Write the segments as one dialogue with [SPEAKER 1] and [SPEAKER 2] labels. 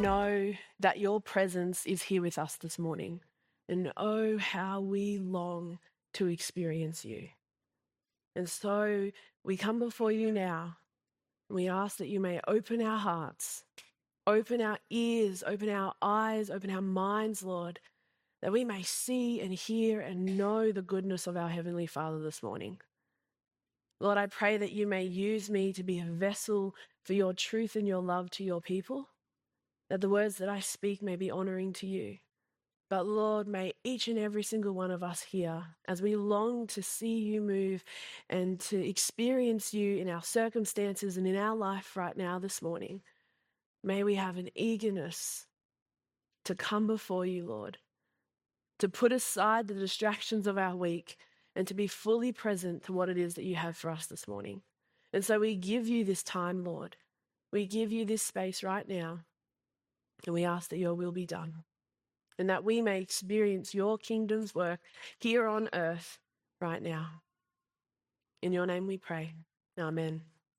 [SPEAKER 1] know that your presence is here with us this morning. And oh, how we long to experience you. And so we come before you now. And we ask that you may open our hearts, open our ears, open our eyes, open our minds, Lord, that we may see and hear and know the goodness of our Heavenly Father this morning. Lord, I pray that you may use me to be a vessel for your truth and your love to your people, that the words that I speak may be honoring to you. But Lord, may each and every single one of us here, as we long to see you move and to experience you in our circumstances and in our life right now this morning, may we have an eagerness to come before you, Lord, to put aside the distractions of our week and to be fully present to what it is that you have for us this morning. And so we give you this time, Lord. We give you this space right now, and we ask that your will be done, and that we may experience your kingdom's work here on earth right now. In your name we pray. Amen.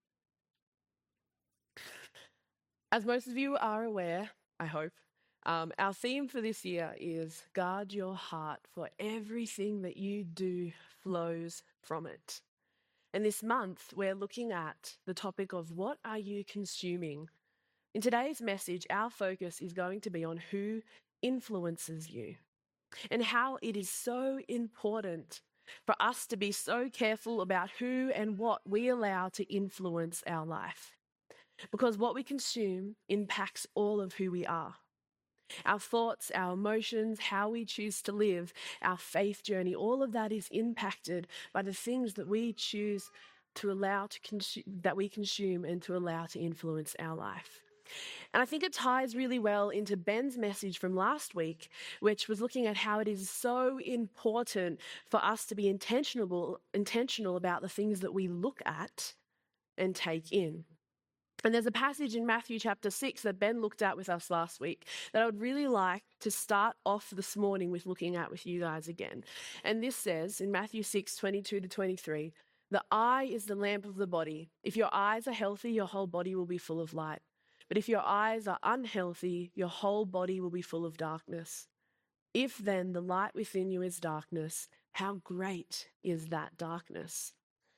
[SPEAKER 1] As most of you are aware, I hope, our theme for this year is guard your heart, for everything that you do flows from it. And this month, we're looking at the topic of what are you consuming? In today's message, our focus is going to be on who influences you and how it is so important for us to be so careful about who and what we allow to influence our life. Because what we consume impacts all of who we are. Our thoughts, our emotions, how we choose to live, our faith journey, all of that is impacted by the things that we choose to allow to that we consume and to allow to influence our life. And I think it ties really well into Ben's message from last week, which was looking at how it is so important for us to be intentional about the things that we look at and take in. And there's a passage in Matthew chapter 6 that Ben looked at with us last week that I would really like to start off this morning with looking at with you guys again. And this says in Matthew 6:22-23, the eye is the lamp of the body. If your eyes are healthy, your whole body will be full of light. But if your eyes are unhealthy, your whole body will be full of darkness. If then the light within you is darkness, how great is that darkness?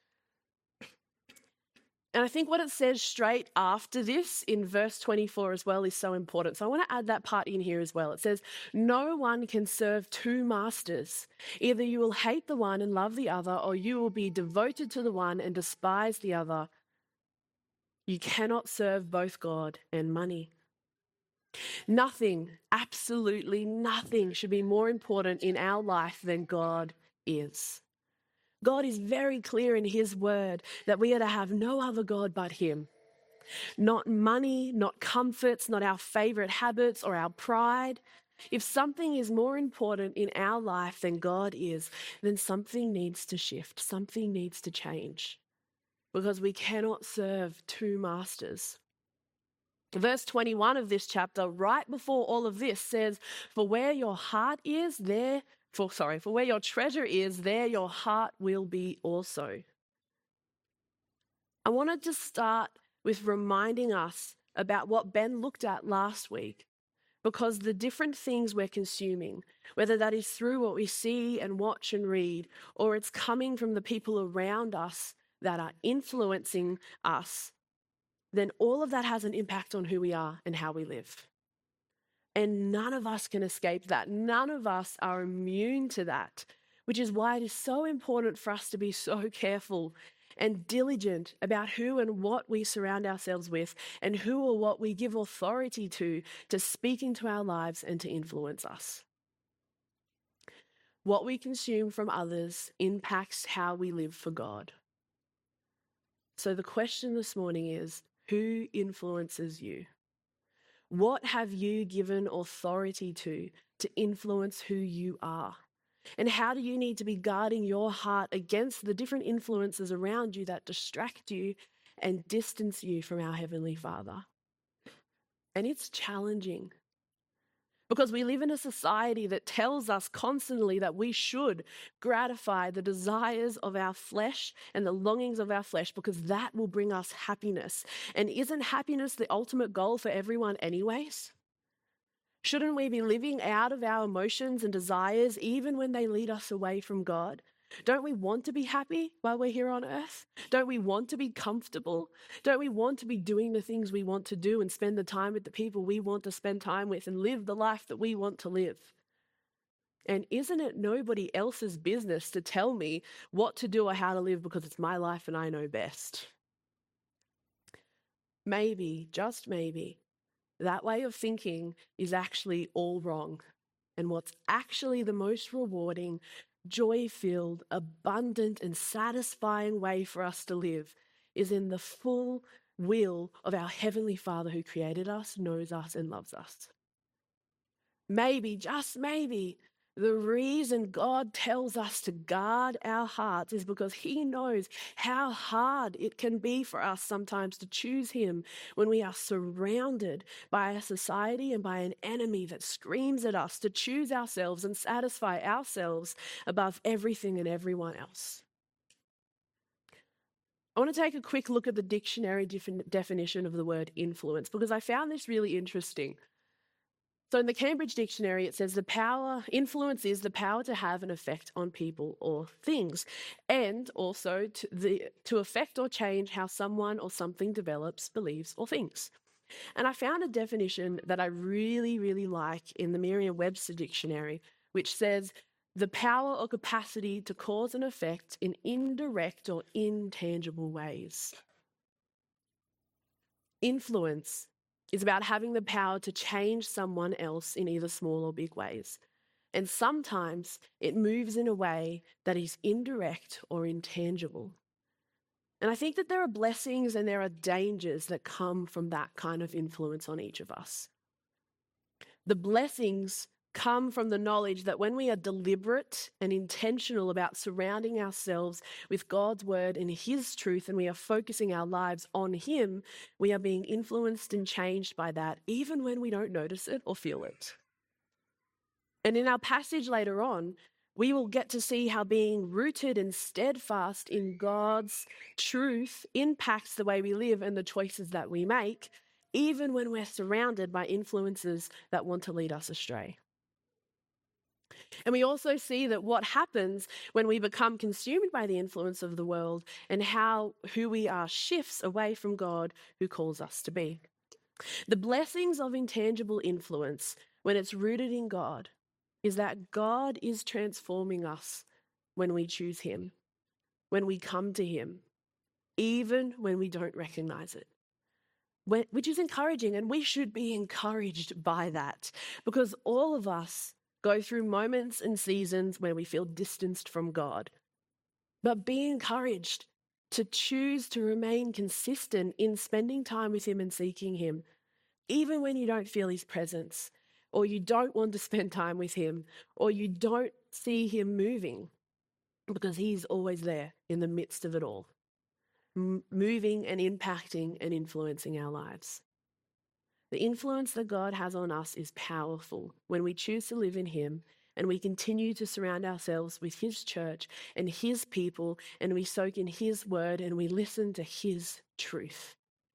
[SPEAKER 1] And I think what it says straight after this in verse 24 as well is so important. So I want to add that part in here as well. It says, no one can serve two masters. Either you will hate the one and love the other, or you will be devoted to the one and despise the other. You cannot serve both God and money. Nothing, absolutely nothing should be more important in our life than God is. God is very clear in his word that we are to have no other God but him. Not money, not comforts, not our favorite habits or our pride. If something is more important in our life than God is, then something needs to shift, something needs to change, because we cannot serve two masters. Verse 21 of this chapter, right before all of this, says, for where your heart is, for where your treasure is, there your heart will be also. I wanted to start with reminding us about what Ben looked at last week, because the different things we're consuming, whether that is through what we see and watch and read, or it's coming from the people around us that are influencing us, then all of that has an impact on who we are and how we live. And none of us can escape that. None of us are immune to that, which is why it is so important for us to be so careful and diligent about who and what we surround ourselves with and who or what we give authority to speak into our lives and to influence us. What we consume from others impacts how we live for God. So the question this morning is, who influences you? What have you given authority to influence who you are? And how do you need to be guarding your heart against the different influences around you that distract you and distance you from our Heavenly Father? And it's challenging, because we live in a society that tells us constantly that we should gratify the desires of our flesh and the longings of our flesh, because that will bring us happiness. And isn't happiness the ultimate goal for everyone anyways? Shouldn't we be living out of our emotions and desires even when they lead us away from God? Don't we want to be happy while we're here on earth? Don't we want to be comfortable? Don't we want to be doing the things we want to do and spend the time with the people we want to spend time with and live the life that we want to live? And isn't it nobody else's business to tell me what to do or how to live because it's my life and I know best? Maybe, just maybe, that way of thinking is actually all wrong. And what's actually the most rewarding, joy-filled, abundant, and satisfying way for us to live is in the full will of our Heavenly Father who created us, knows us, and loves us. Maybe, just maybe, the reason God tells us to guard our hearts is because He knows how hard it can be for us sometimes to choose Him when we are surrounded by a society and by an enemy that screams at us to choose ourselves and satisfy ourselves above everything and everyone else. I want to take a quick look at the dictionary definition of the word influence because I found this really interesting. So in the Cambridge Dictionary, it says influence is the power to have an effect on people or things, and also to affect or change how someone or something develops, believes, or thinks. And I found a definition that I really, really like in the Merriam-Webster Dictionary, which says the power or capacity to cause an effect in indirect or intangible ways. Influence is about having the power to change someone else in either small or big ways. And sometimes it moves in a way that is indirect or intangible. And I think that there are blessings and there are dangers that come from that kind of influence on each of us. The blessings come from the knowledge that when we are deliberate and intentional about surrounding ourselves with God's word and His truth, and we are focusing our lives on Him, we are being influenced and changed by that, even when we don't notice it or feel it. And in our passage later on, we will get to see how being rooted and steadfast in God's truth impacts the way we live and the choices that we make, even when we're surrounded by influences that want to lead us astray. And we also see that what happens when we become consumed by the influence of the world and who we are shifts away from God who calls us to be. The blessings of intangible influence, when it's rooted in God, is that God is transforming us when we choose Him, when we come to Him, even when we don't recognize it. Which is encouraging, and we should be encouraged by that, because all of us go through moments and seasons where we feel distanced from God. But be encouraged to choose to remain consistent in spending time with Him and seeking Him, even when you don't feel His presence, or you don't want to spend time with Him, or you don't see Him moving, because He's always there in the midst of it all, moving and impacting and influencing our lives. The influence that God has on us is powerful when we choose to live in Him and we continue to surround ourselves with His church and His people, and we soak in His word and we listen to His truth.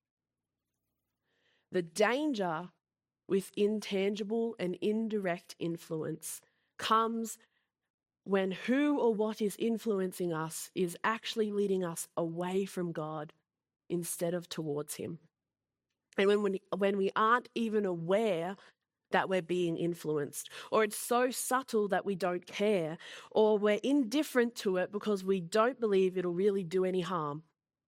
[SPEAKER 1] The danger with intangible and indirect influence comes when who or what is influencing us is actually leading us away from God instead of towards Him. And when we aren't even aware that we're being influenced, or it's so subtle that we don't care, or we're indifferent to it because we don't believe it'll really do any harm.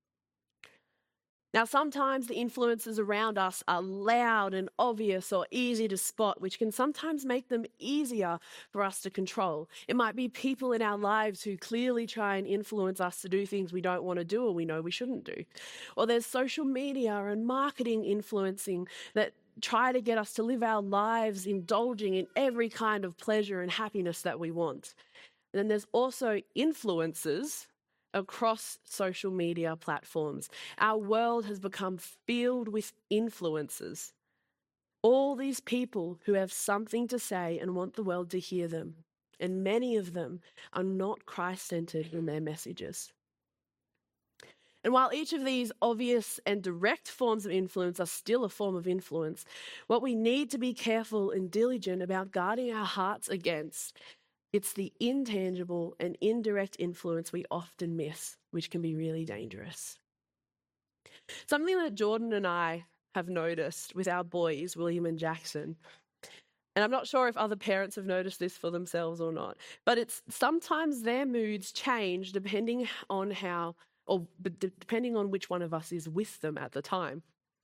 [SPEAKER 1] Now, sometimes the influences around us are loud and obvious or easy to spot, which can sometimes make them easier for us to control. It might be people in our lives who clearly try and influence us to do things we don't want to do or we know we shouldn't do. Or there's social media and marketing influencing that try to get us to live our lives indulging in every kind of pleasure and happiness that we want. And then there's also influencers across social media platforms. Our world has become filled with influencers. All these people who have something to say and want the world to hear them. And many of them are not Christ-centered in their messages. And while each of these obvious and direct forms of influence are still a form of influence, what we need to be careful and diligent about guarding our hearts against, it's the intangible and indirect influence we often miss, which can be really dangerous. Something that Jordan and I have noticed with our boys, William and Jackson, and I'm not sure if other parents have noticed this for themselves or not, but it's sometimes their moods change depending on depending on which one of us is with them at the time.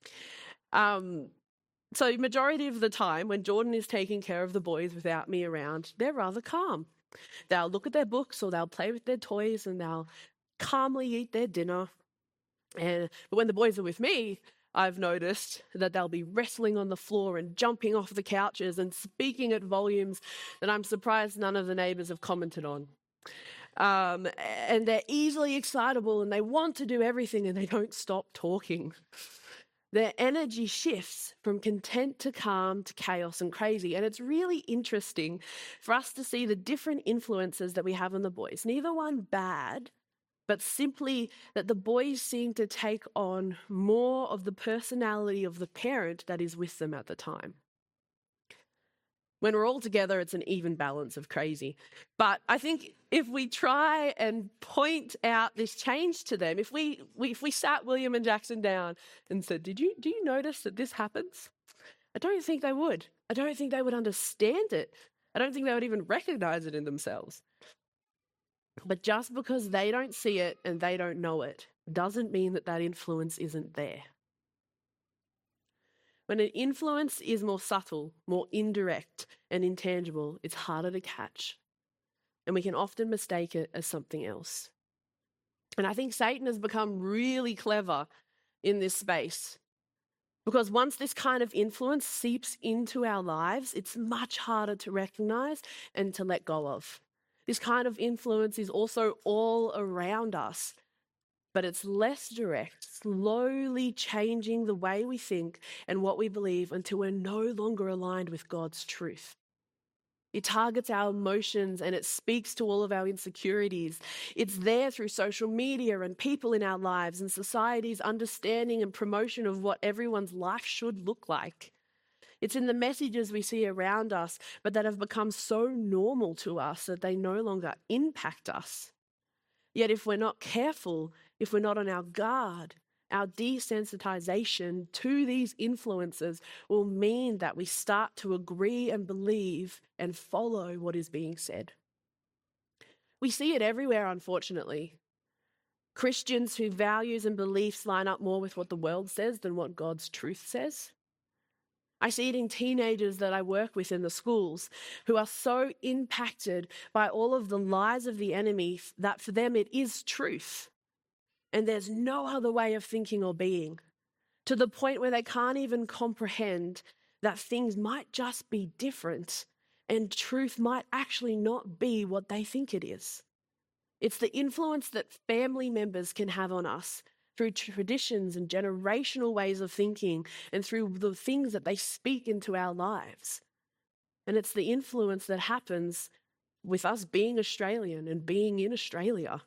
[SPEAKER 1] So majority of the time when Jordan is taking care of the boys without me around, they're rather calm. They'll look at their books or they'll play with their toys and they'll calmly eat their dinner. But when the boys are with me, I've noticed that they'll be wrestling on the floor and jumping off the couches and speaking at volumes that I'm surprised none of the neighbours have commented on. And they're easily excitable and they want to do everything and they don't stop talking. Their energy shifts from content to calm to chaos and crazy. And it's really interesting for us to see the different influences that we have on the boys. Neither one bad, but simply that the boys seem to take on more of the personality of the parent that is with them at the time. When we're all together, it's an even balance of crazy. But I think if we try and point out this change to them, if we sat William and Jackson down and said, do you notice that this happens? I don't think they would. I don't think they would understand it. I don't think they would even recognize it in themselves. But just because they don't see it and they don't know it doesn't mean that that influence isn't there. When an influence is more subtle, more indirect and intangible, it's harder to catch. And we can often mistake it as something else. And I think Satan has become really clever in this space. Because once this kind of influence seeps into our lives, it's much harder to recognize and to let go of. This kind of influence is also all around us, but it's less direct, slowly changing the way we think and what we believe until we're no longer aligned with God's truth. It targets our emotions and it speaks to all of our insecurities. It's there through social media and people in our lives and society's understanding and promotion of what everyone's life should look like. It's in the messages we see around us, but that have become so normal to us that they no longer impact us. Yet if we're not careful, if we're not on our guard, our desensitization to these influences will mean that we start to agree and believe and follow what is being said. We see it everywhere, unfortunately. Christians whose values and beliefs line up more with what the world says than what God's truth says. I see it in teenagers that I work with in the schools who are so impacted by all of the lies of the enemy that for them it is truth. And there's no other way of thinking or being, to the point where they can't even comprehend that things might just be different and truth might actually not be what they think it is. It's the influence that family members can have on us through traditions and generational ways of thinking and through the things that they speak into our lives. And it's the influence that happens with us being Australian and being in Australia.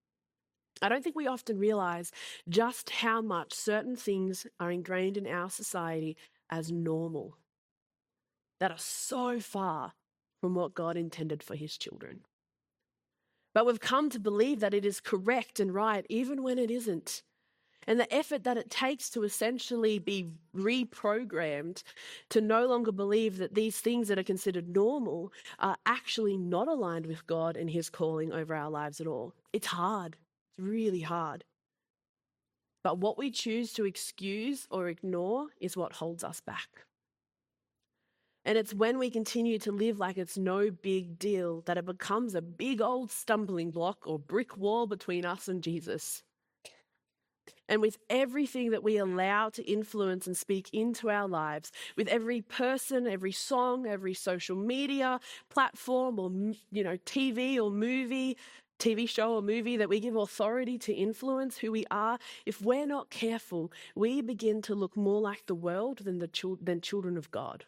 [SPEAKER 1] I don't think we often realize just how much certain things are ingrained in our society as normal, that are so far from what God intended for his children. But we've come to believe that it is correct and right, even when it isn't. And the effort that it takes to essentially be reprogrammed to no longer believe that these things that are considered normal are actually not aligned with God and his calling over our lives at all. It's hard. It's really hard. But what we choose to excuse or ignore is what holds us back. And it's when we continue to live like it's no big deal that it becomes a big old stumbling block or brick wall between us and Jesus. And with everything that we allow to influence and speak into our lives, with every person, every song, every social media platform or, TV or movie, TV show or movie that we give authority to influence who we are, if we're not careful, we begin to look more like the world than children of God.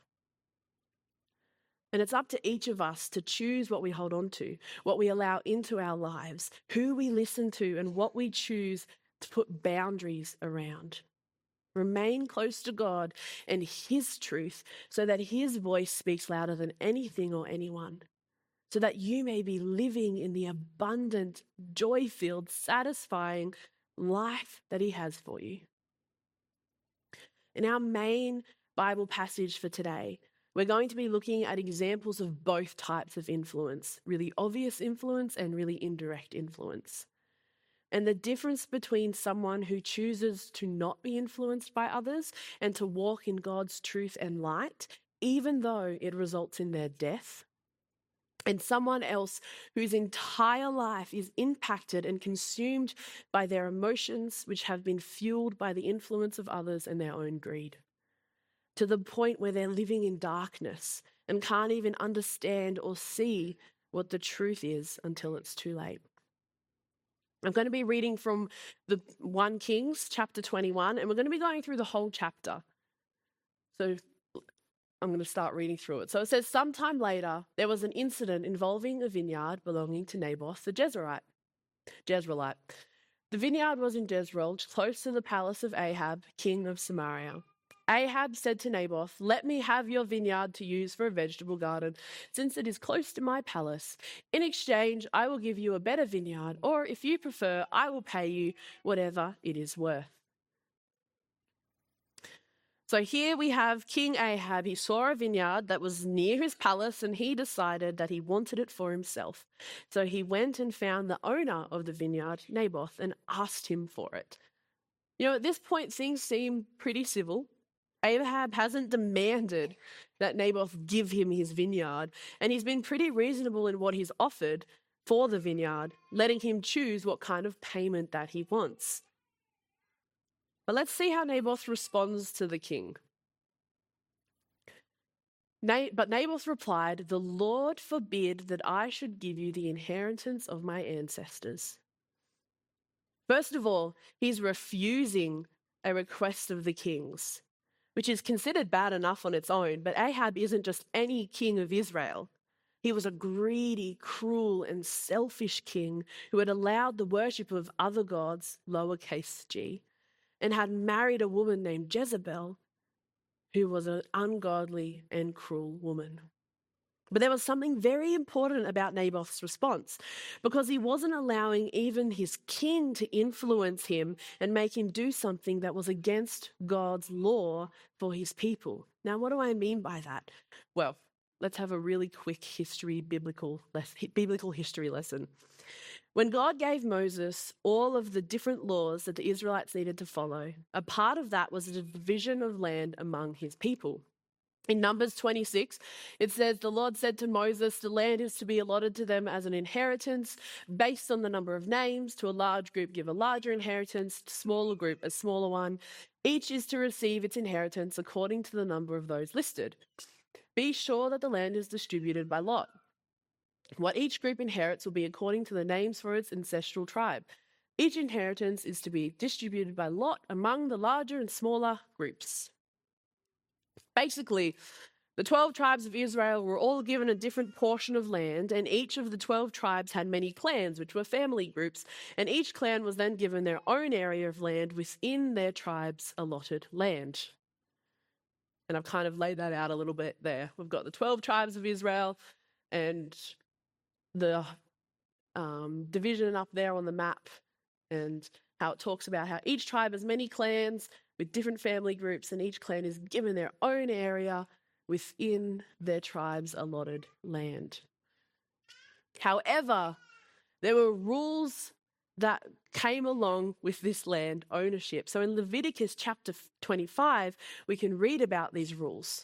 [SPEAKER 1] And it's up to each of us to choose what we hold on to, what we allow into our lives, who we listen to, and what we choose to put boundaries around. Remain close to God and His truth so that His voice speaks louder than anything or anyone, so that you may be living in the abundant, joy-filled, satisfying life that He has for you. In our main Bible passage for today, we're going to be looking at examples of both types of influence, really obvious influence and really indirect influence. And the difference between someone who chooses to not be influenced by others and to walk in God's truth and light, even though it results in their death, and someone else whose entire life is impacted and consumed by their emotions, which have been fueled by the influence of others and their own greed, to the point where they're living in darkness and can't even understand or see what the truth is until it's too late. I'm going to be reading from the 1 Kings chapter 21, and we're going to be going through the whole chapter. So I'm going to start reading through it. So it says, sometime later, there was an incident involving a vineyard belonging to Naboth the Jezreelite. The vineyard was in Jezreel, close to the palace of Ahab, king of Samaria. Ahab said to Naboth, "Let me have your vineyard to use for a vegetable garden, since it is close to my palace. In exchange, I will give you a better vineyard, or if you prefer, I will pay you whatever it is worth." So here we have King Ahab. He saw a vineyard that was near his palace and he decided that he wanted it for himself. So he went and found the owner of the vineyard, Naboth, and asked him for it. At this point, things seem pretty civil. Ahab hasn't demanded that Naboth give him his vineyard, and he's been pretty reasonable in what he's offered for the vineyard, letting him choose what kind of payment that he wants. But let's see how Naboth responds to the king. But Naboth replied, "The Lord forbid that I should give you the inheritance of my ancestors." First of all, he's refusing a request of the king's, which is considered bad enough on its own, but Ahab isn't just any king of Israel. He was a greedy, cruel, and selfish king who had allowed the worship of other gods, lowercase g, and had married a woman named Jezebel, who was an ungodly and cruel woman. But there was something very important about Naboth's response, because he wasn't allowing even his king to influence him and make him do something that was against God's law for his people. Now, what do I mean by that? Well, let's have a really quick biblical history lesson. When God gave Moses all of the different laws that the Israelites needed to follow, a part of that was the division of land among his people. In Numbers 26, it says, "The Lord said to Moses, the land is to be allotted to them as an inheritance based on the number of names. To a large group, give a larger inheritance, to a smaller group, a smaller one. Each is to receive its inheritance according to the number of those listed. Be sure that the land is distributed by lot. What each group inherits will be according to the names for its ancestral tribe. Each inheritance is to be distributed by lot among the larger and smaller groups." Basically, the 12 tribes of Israel were all given a different portion of land, and each of the 12 tribes had many clans, which were family groups, and each clan was then given their own area of land within their tribe's allotted land. And I've kind of laid that out a little bit there. We've got the 12 tribes of Israel and the division up there on the map, and how it talks about how each tribe has many clans with different family groups, and each clan is given their own area within their tribe's allotted land. However, there were rules that came along with this land ownership. So in Leviticus chapter 25, we can read about these rules.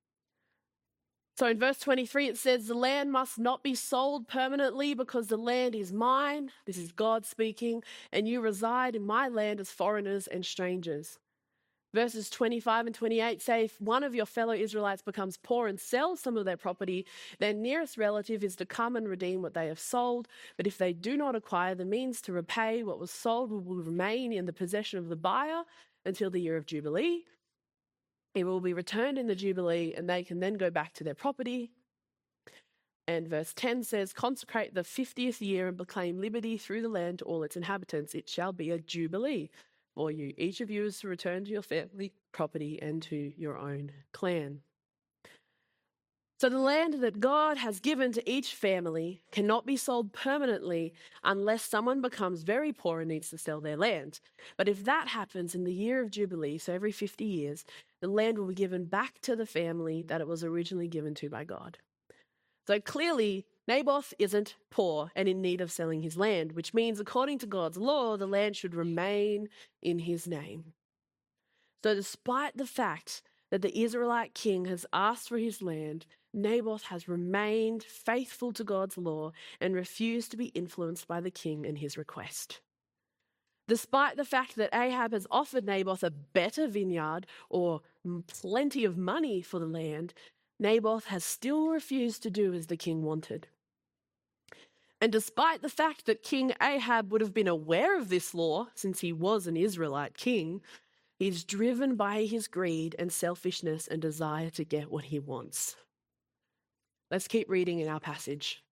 [SPEAKER 1] So in verse 23, it says, "The land must not be sold permanently because the land is mine." This is God speaking. "And you reside in my land as foreigners and strangers." Verses 25 and 28 say, "If one of your fellow Israelites becomes poor and sells some of their property, their nearest relative is to come and redeem what they have sold. But if they do not acquire the means to repay, what was sold will remain in the possession of the buyer until the year of Jubilee. It will be returned in the Jubilee, and they can then go back to their property." And verse 10 says, consecrate the 50th year and proclaim liberty through the land to all its inhabitants. It shall be a jubilee for you. Each of you is to return to your family, property, and to your own clan. So the land that God has given to each family cannot be sold permanently unless someone becomes very poor and needs to sell their land. But if that happens in the year of Jubilee, so every 50 years, the land will be given back to the family that it was originally given to by God. So clearly, Naboth isn't poor and in need of selling his land, which means according to God's law, the land should remain in his name. So despite the fact that the Israelite king has asked for his land, Naboth has remained faithful to God's law and refused to be influenced by the king and his request. Despite the fact that Ahab has offered Naboth a better vineyard or plenty of money for the land, Naboth has still refused to do as the king wanted. And despite the fact that King Ahab would have been aware of this law, since he was an Israelite king, he's driven by his greed and selfishness and desire to get what he wants. Let's keep reading in our passage.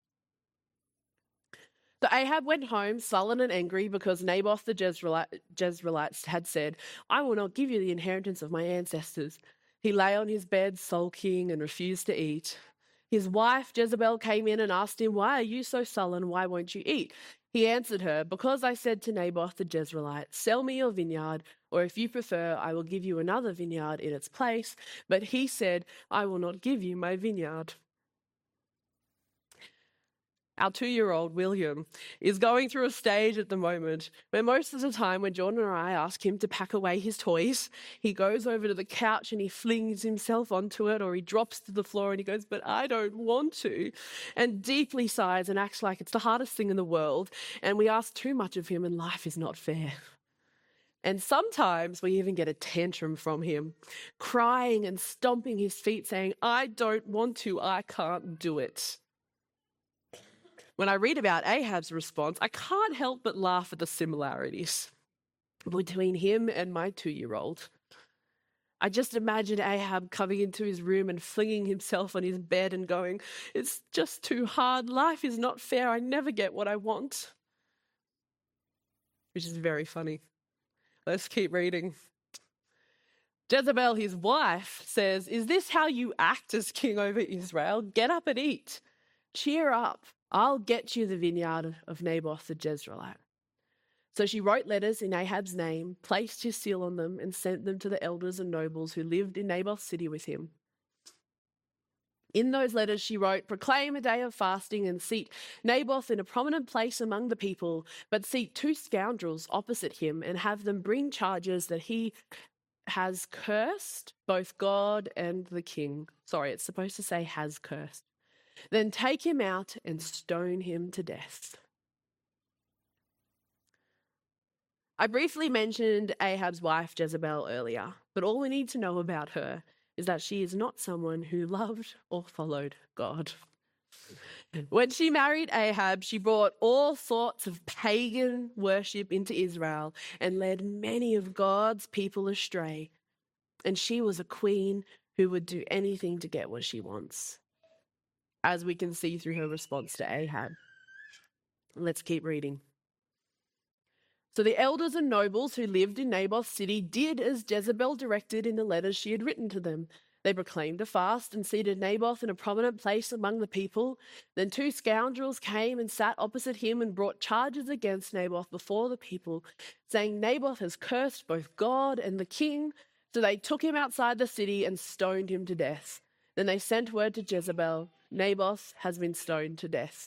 [SPEAKER 1] So Ahab went home sullen and angry because Naboth the Jezreelites had said, I will not give you the inheritance of my ancestors. He lay on his bed sulking and refused to eat. His wife Jezebel came in and asked him, why are you so sullen? Why won't you eat? He answered her, because I said to Naboth the Jezreelite, sell me your vineyard, or if you prefer, I will give you another vineyard in its place. But he said, I will not give you my vineyard. Our 2-year-old, William, is going through a stage at the moment where most of the time when Jordan or I ask him to pack away his toys, he goes over to the couch and he flings himself onto it, or he drops to the floor and he goes, but I don't want to, and deeply sighs and acts like it's the hardest thing in the world, and we ask too much of him and life is not fair. And sometimes we even get a tantrum from him, crying and stomping his feet saying, I don't want to, I can't do it. When I read about Ahab's response, I can't help but laugh at the similarities between him and my 2-year-old. I just imagine Ahab coming into his room and flinging himself on his bed and going, it's just too hard. Life is not fair. I never get what I want. Which is very funny. Let's keep reading. Jezebel, his wife, says, is this how you act as king over Israel? Get up and eat. Cheer up. I'll get you the vineyard of Naboth the Jezreelite. So she wrote letters in Ahab's name, placed his seal on them, and sent them to the elders and nobles who lived in Naboth's city with him. In those letters she wrote, proclaim a day of fasting and seat Naboth in a prominent place among the people, but seat 2 scoundrels opposite him and have them bring charges that he has cursed both God and the king. Sorry, it's supposed to say has cursed. Then take him out and stone him to death. I briefly mentioned Ahab's wife Jezebel earlier, but all we need to know about her is that she is not someone who loved or followed God. When she married Ahab, she brought all sorts of pagan worship into Israel and led many of God's people astray. And she was a queen who would do anything to get what she wants, as we can see through her response to Ahab. Let's keep reading. So the elders and nobles who lived in Naboth's city did as Jezebel directed in the letters she had written to them. They proclaimed a fast and seated Naboth in a prominent place among the people. Then 2 scoundrels came and sat opposite him and brought charges against Naboth before the people, saying, Naboth has cursed both God and the king. So they took him outside the city and stoned him to death. Then they sent word to Jezebel, Naboth has been stoned to death.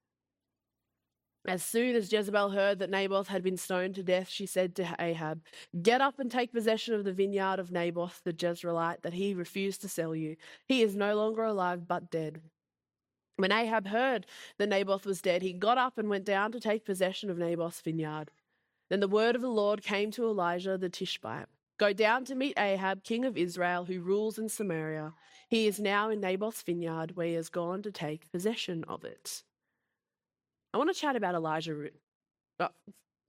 [SPEAKER 1] As soon as Jezebel heard that Naboth had been stoned to death, she said to Ahab, get up and take possession of the vineyard of Naboth the Jezreelite that he refused to sell you. He is no longer alive but dead. When Ahab heard that Naboth was dead, he got up and went down to take possession of Naboth's vineyard. Then the word of the Lord came to Elijah the Tishbite. Go down to meet Ahab, king of Israel, who rules in Samaria. He is now in Naboth's vineyard, where he has gone to take possession of it. I want to chat about Elijah.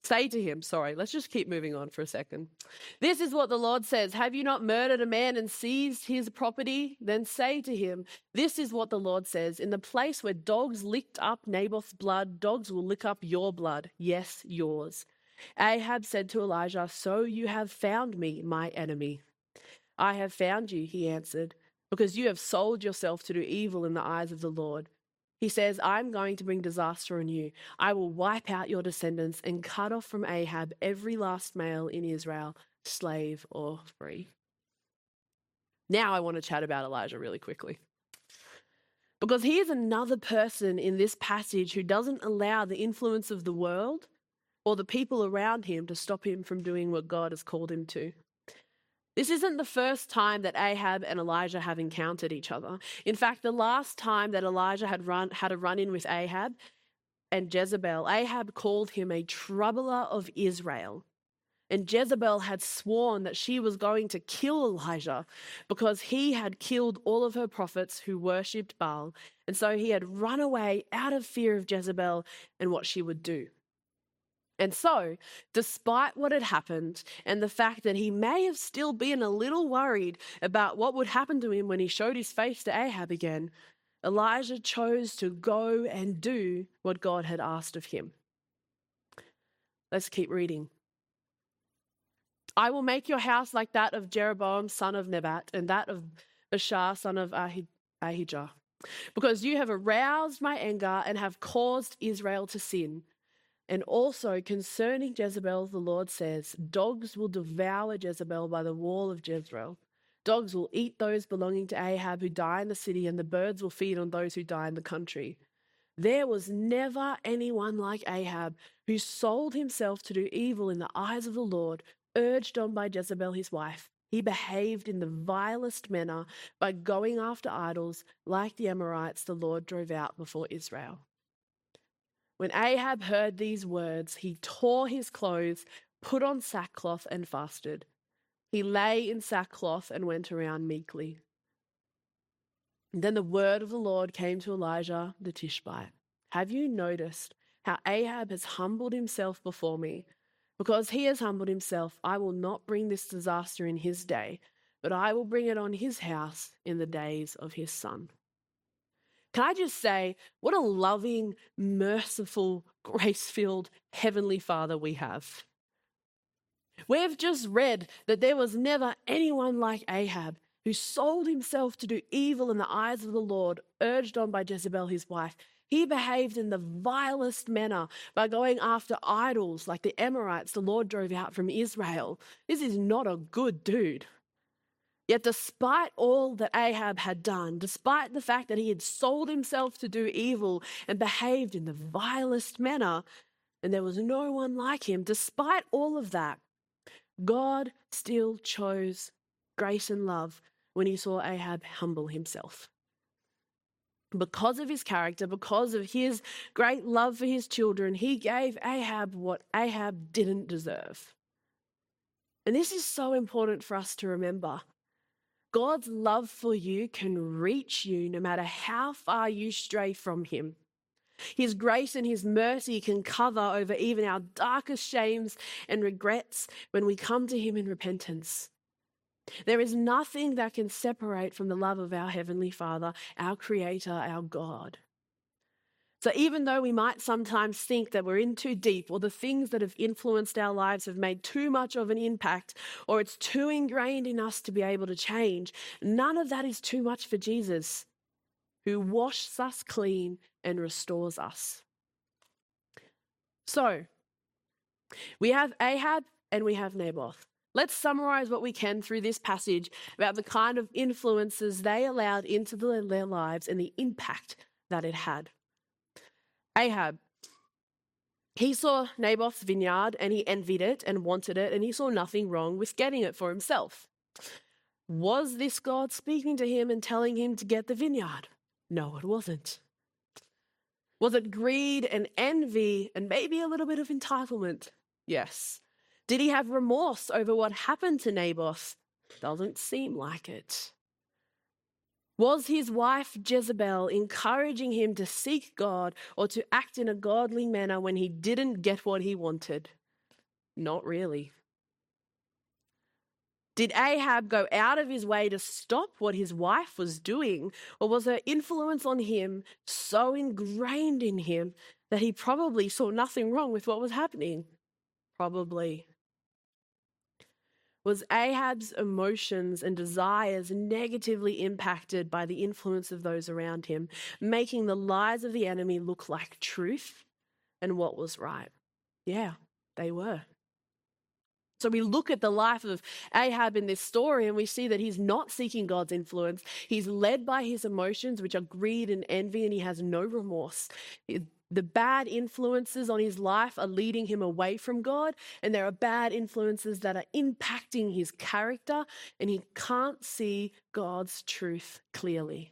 [SPEAKER 1] Say to him, let's just keep moving on for a second. This is what the Lord says. Have you not murdered a man and seized his property? Then say to him, this is what the Lord says. In the place where dogs licked up Naboth's blood, dogs will lick up your blood. Yes, yours. Ahab said to Elijah, so you have found me, my enemy. I have found you, he answered, because you have sold yourself to do evil in the eyes of the Lord. He says, I'm going to bring disaster on you. I will wipe out your descendants and cut off from Ahab every last male in Israel, slave or free. Now I want to chat about Elijah really quickly. Because he is another person in this passage who doesn't allow the influence of the world or the people around him to stop him from doing what God has called him to. This isn't the first time that Ahab and Elijah have encountered each other. In fact, the last time that Elijah had a run-in with Ahab and Jezebel, Ahab called him a troubler of Israel. And Jezebel had sworn that she was going to kill Elijah because he had killed all of her prophets who worshipped Baal. And so he had run away out of fear of Jezebel and what she would do. And so, despite what had happened and the fact that he may have still been a little worried about what would happen to him when he showed his face to Ahab again, Elijah chose to go and do what God had asked of him. Let's keep reading. I will make your house like that of Jeroboam, son of Nebat, and that of Baasha, son of Ahijah, because you have aroused my anger and have caused Israel to sin. And also concerning Jezebel, the Lord says, dogs will devour Jezebel by the wall of Jezreel. Dogs will eat those belonging to Ahab who die in the city, and the birds will feed on those who die in the country. There was never anyone like Ahab who sold himself to do evil in the eyes of the Lord, urged on by Jezebel his wife. He behaved in the vilest manner by going after idols like the Amorites the Lord drove out before Israel. When Ahab heard these words, he tore his clothes, put on sackcloth, and fasted. He lay in sackcloth and went around meekly. And then the word of the Lord came to Elijah the Tishbite. Have you noticed how Ahab has humbled himself before me? Because he has humbled himself, I will not bring this disaster in his day, but I will bring it on his house in the days of his son. Can I just say, what a loving, merciful, grace-filled Heavenly Father we have. We've just read that there was never anyone like Ahab who sold himself to do evil in the eyes of the Lord, urged on by Jezebel his wife. He behaved in the vilest manner by going after idols like the Amorites the Lord drove out from Israel. This is not a good dude. Yet despite all that Ahab had done, despite the fact that he had sold himself to do evil and behaved in the vilest manner, and there was no one like him, despite all of that, God still chose grace and love when he saw Ahab humble himself. Because of his character, because of his great love for his children, he gave Ahab what Ahab didn't deserve. And this is so important for us to remember. God's love for you can reach you no matter how far you stray from him. His grace and his mercy can cover over even our darkest shames and regrets when we come to him in repentance. There is nothing that can separate from the love of our Heavenly Father, our Creator, our God. So even though we might sometimes think that we're in too deep, or the things that have influenced our lives have made too much of an impact, or it's too ingrained in us to be able to change, none of that is too much for Jesus, who washes us clean and restores us. So, we have Ahab and we have Naboth. Let's summarize what we can through this passage about the kind of influences they allowed into their lives and the impact that it had. Ahab, he saw Naboth's vineyard and he envied it and wanted it, and he saw nothing wrong with getting it for himself. Was this God speaking to him and telling him to get the vineyard? No, it wasn't. Was it greed and envy and maybe a little bit of entitlement? Yes. Did he have remorse over what happened to Naboth? Doesn't seem like it. Was his wife Jezebel encouraging him to seek God or to act in a godly manner when he didn't get what he wanted? Not really. Did Ahab go out of his way to stop what his wife was doing, or was her influence on him so ingrained in him that he probably saw nothing wrong with what was happening? Probably. Was Ahab's emotions and desires negatively impacted by the influence of those around him, making the lies of the enemy look like truth and what was right? Yeah, they were. So we look at the life of Ahab in this story and we see that he's not seeking God's influence. He's led by his emotions, which are greed and envy, and he has no remorse. The bad influences on his life are leading him away from God, and there are bad influences that are impacting his character, and he can't see God's truth clearly.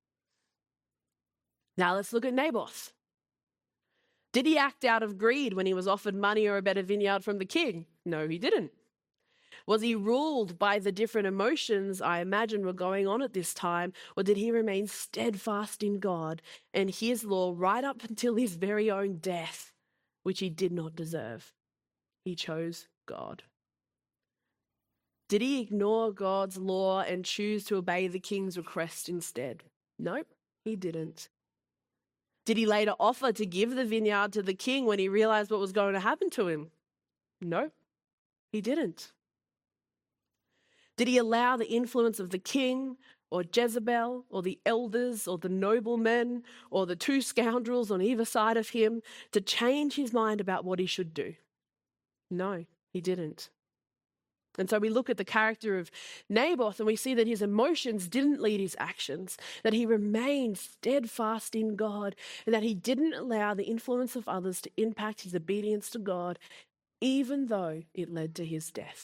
[SPEAKER 1] Now let's look at Naboth. Did he act out of greed when he was offered money or a better vineyard from the king? No, he didn't. Was he ruled by the different emotions I imagine were going on at this time, or did he remain steadfast in God and his law right up until his very own death, which he did not deserve? He chose God. Did he ignore God's law and choose to obey the king's request instead? Nope, he didn't. Did he later offer to give the vineyard to the king when he realized what was going to happen to him? No, he didn't. Did he allow the influence of the king or Jezebel or the elders or the noblemen or the two scoundrels on either side of him to change his mind about what he should do? No, he didn't. And so we look at the character of Naboth and we see that his emotions didn't lead his actions, that he remained steadfast in God, and that he didn't allow the influence of others to impact his obedience to God, even though it led to his death.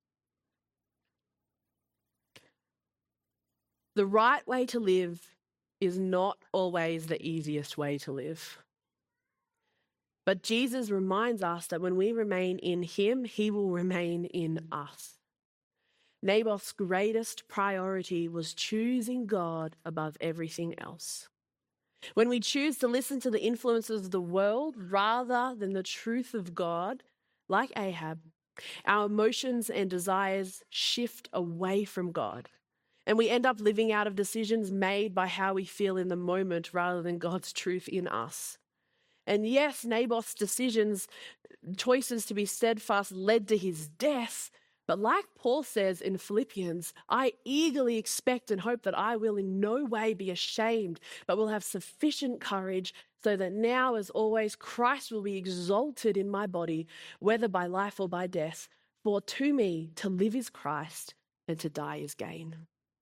[SPEAKER 1] The right way to live is not always the easiest way to live. But Jesus reminds us that when we remain in him, he will remain in us. Naboth's greatest priority was choosing God above everything else. When we choose to listen to the influences of the world rather than the truth of God, like Ahab, our emotions and desires shift away from God. And we end up living out of decisions made by how we feel in the moment rather than God's truth in us. And yes, Naboth's choices to be steadfast led to his death. But like Paul says in Philippians, I eagerly expect and hope that I will in no way be ashamed, but will have sufficient courage so that now, as always, Christ will be exalted in my body, whether by life or by death. For to me, to live is Christ and to die is gain.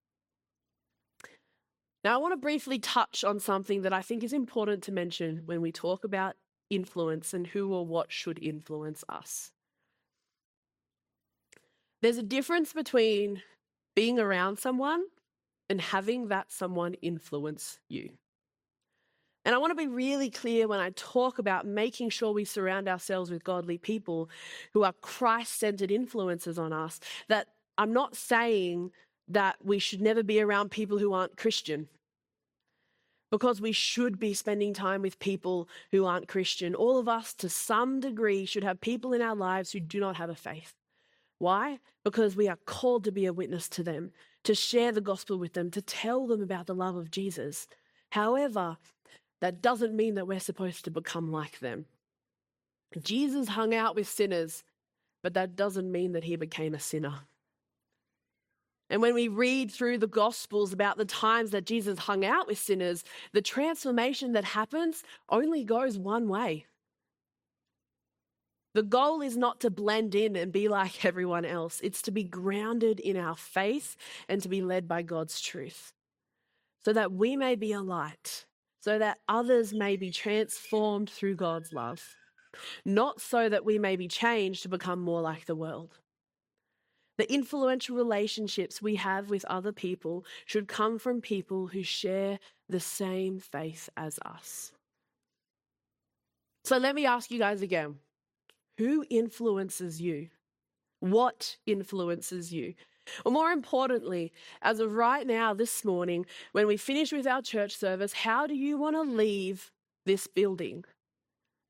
[SPEAKER 1] Now, I want to briefly touch on something that I think is important to mention when we talk about influence and who or what should influence us. There's a difference between being around someone and having that someone influence you. And I want to be really clear when I talk about making sure we surround ourselves with godly people who are Christ-centered influences on us, that I'm not saying that we should never be around people who aren't Christian, because we should be spending time with people who aren't Christian. All of us, to some degree, should have people in our lives who do not have a faith. Why? Because we are called to be a witness to them, to share the gospel with them, to tell them about the love of Jesus. However, that doesn't mean that we're supposed to become like them. Jesus hung out with sinners, but that doesn't mean that he became a sinner. And when we read through the Gospels about the times that Jesus hung out with sinners, the transformation that happens only goes one way. The goal is not to blend in and be like everyone else. It's to be grounded in our faith and to be led by God's truth, so that we may be a light, so that others may be transformed through God's love, not so that we may be changed to become more like the world. The influential relationships we have with other people should come from people who share the same faith as us. So let me ask you guys again, who influences you? What influences you? Or more importantly, as of right now, this morning, when we finish with our church service, how do you want to leave this building?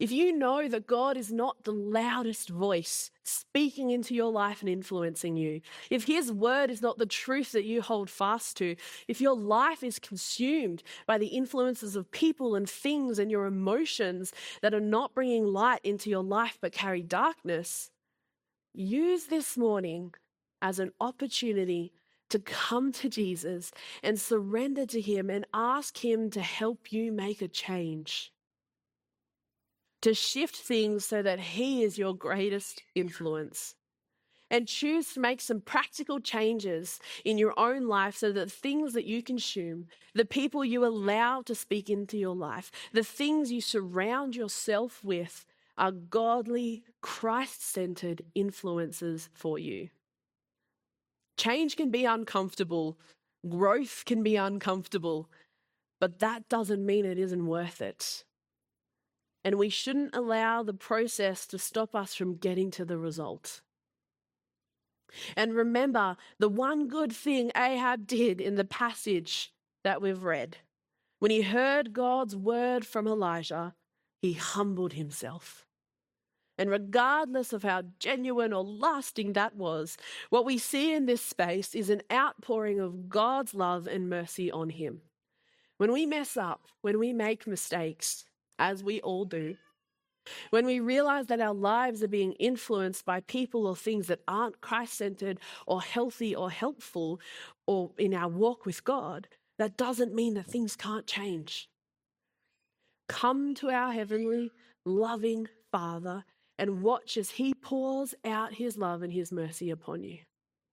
[SPEAKER 1] if you know that God is not the loudest voice speaking into your life and influencing you, if his word is not the truth that you hold fast to, if your life is consumed by the influences of people and things and your emotions that are not bringing light into your life but carry darkness, use this morning as an opportunity to come to Jesus and surrender to him and ask him to help you make a change, to shift things so that he is your greatest influence. And choose to make some practical changes in your own life so that things that you consume, the people you allow to speak into your life, the things you surround yourself with are godly, Christ-centered influences for you. Change can be uncomfortable. Growth can be uncomfortable. But that doesn't mean it isn't worth it. And we shouldn't allow the process to stop us from getting to the result. And remember, the one good thing Ahab did in the passage that we've read, when he heard God's word from Elijah, he humbled himself. And regardless of how genuine or lasting that was, what we see in this space is an outpouring of God's love and mercy on him. When we mess up, when we make mistakes, as we all do, when we realize that our lives are being influenced by people or things that aren't Christ-centered or healthy or helpful or in our walk with God, that doesn't mean that things can't change. Come to our heavenly, loving Father and watch as he pours out his love and his mercy upon you.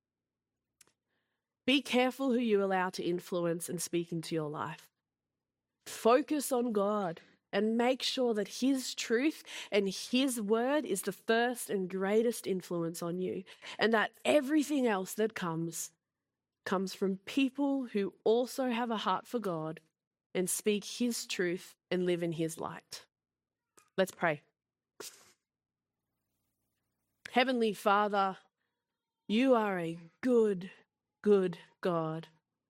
[SPEAKER 1] Be careful who you allow to influence and speak into your life. Focus on God and make sure that his truth and his word is the first and greatest influence on you, and that everything else that comes from people who also have a heart for God and speak his truth and live in his light. Let's pray. Heavenly Father, you are a good, good God.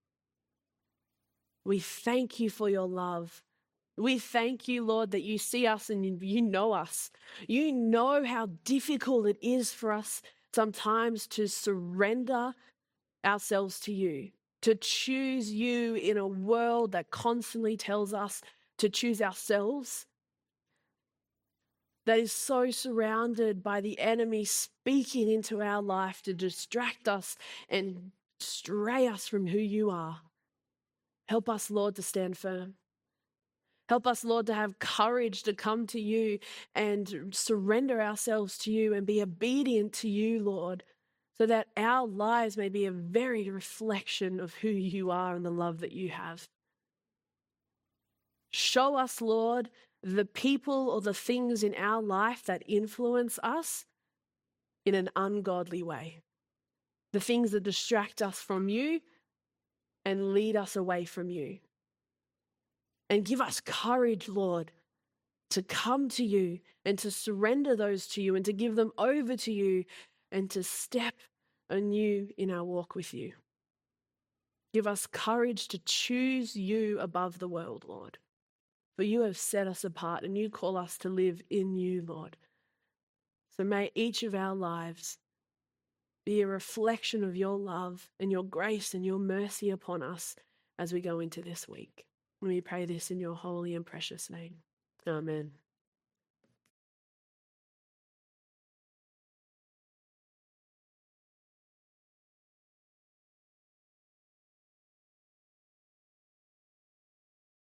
[SPEAKER 1] We thank you for your love. We thank you, Lord, that you see us and you know us. You know how difficult it is for us sometimes to surrender ourselves to you, to choose you in a world that constantly tells us to choose ourselves, that is so surrounded by the enemy speaking into our life to distract us and stray us from who you are. Help us, Lord, to stand firm. Help us, Lord, to have courage to come to you and surrender ourselves to you and be obedient to you, Lord, so that our lives may be a very reflection of who you are and the love that you have. Show us, Lord, the people or the things in our life that influence us in an ungodly way. The things that distract us from you and lead us away from you. And give us courage, Lord, to come to you and to surrender those to you and to give them over to you and to step anew in our walk with you. Give us courage to choose you above the world, Lord. For you have set us apart and you call us to live in you, Lord. So may each of our lives be a reflection of your love and your grace and your mercy upon us as we go into this week. And we pray this in your holy and precious name. Amen.